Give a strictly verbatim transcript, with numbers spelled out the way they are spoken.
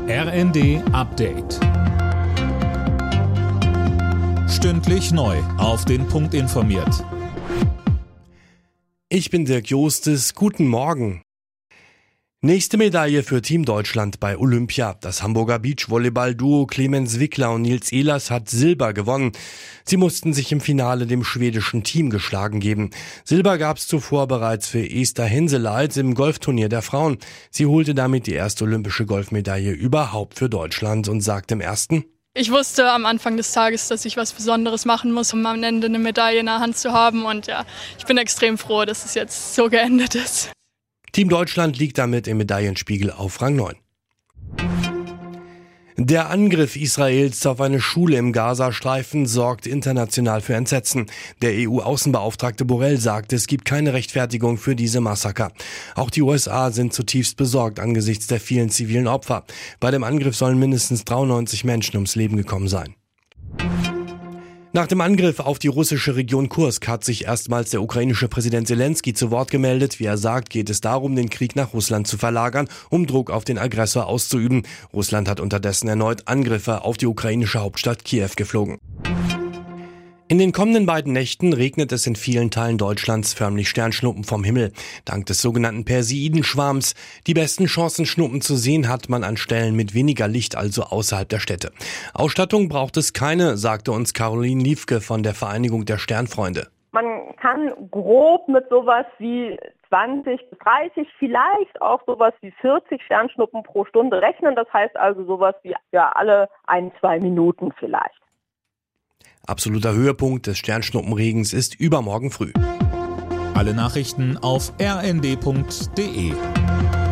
R N D Update. Stündlich neu auf den Punkt informiert. Ich bin Dirk Jostes. Guten Morgen. Nächste Medaille für Team Deutschland bei Olympia. Das Hamburger Beachvolleyball-Duo Clemens Wickler und Nils Ehlers hat Silber gewonnen. Sie mussten sich im Finale dem schwedischen Team geschlagen geben. Silber gab's zuvor bereits für Esther Henseleit im Golfturnier der Frauen. Sie holte damit die erste olympische Golfmedaille überhaupt für Deutschland und sagte im ersten: Ich wusste am Anfang des Tages, dass ich was Besonderes machen muss, um am Ende eine Medaille in der Hand zu haben. Und ja, ich bin extrem froh, dass es jetzt so geendet ist. Team Deutschland liegt damit im Medaillenspiegel auf Rang neun. Der Angriff Israels auf eine Schule im Gazastreifen sorgt international für Entsetzen. Der E U-Außenbeauftragte Borrell sagt, es gibt keine Rechtfertigung für diese Massaker. Auch die U S A sind zutiefst besorgt angesichts der vielen zivilen Opfer. Bei dem Angriff sollen mindestens dreiundneunzig Menschen ums Leben gekommen sein. Nach dem Angriff auf die russische Region Kursk hat sich erstmals der ukrainische Präsident Zelensky zu Wort gemeldet. Wie er sagt, geht es darum, den Krieg nach Russland zu verlagern, um Druck auf den Aggressor auszuüben. Russland hat unterdessen erneut Angriffe auf die ukrainische Hauptstadt Kiew geflogen. In den kommenden beiden Nächten regnet es in vielen Teilen Deutschlands förmlich Sternschnuppen vom Himmel. Dank des sogenannten Perseidenschwarms. Die besten Chancen, Schnuppen zu sehen, hat man an Stellen mit weniger Licht, also außerhalb der Städte. Ausstattung braucht es keine, sagte uns Caroline Liefke von der Vereinigung der Sternfreunde. Man kann grob mit sowas wie zwanzig bis dreißig, vielleicht auch sowas wie vierzig Sternschnuppen pro Stunde rechnen. Das heißt also sowas wie ja alle ein, zwei Minuten vielleicht. Absoluter Höhepunkt des Sternschnuppenregens ist übermorgen früh. Alle Nachrichten auf r n d punkt d e.